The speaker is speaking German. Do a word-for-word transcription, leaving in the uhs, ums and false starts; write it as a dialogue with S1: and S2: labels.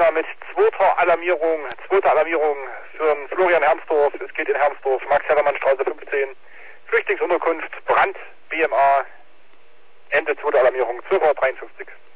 S1: weiter mit zweiter Alarmierung, zweiter Alarmierung für Florian Hermsdorf. Es geht in Hermsdorf, Max-Herrmann-Straße fünfzehn, Flüchtlingsunterkunft, Brand, B M A, Ende zweiter Alarmierung, zwölf Uhr dreiundfünfzig.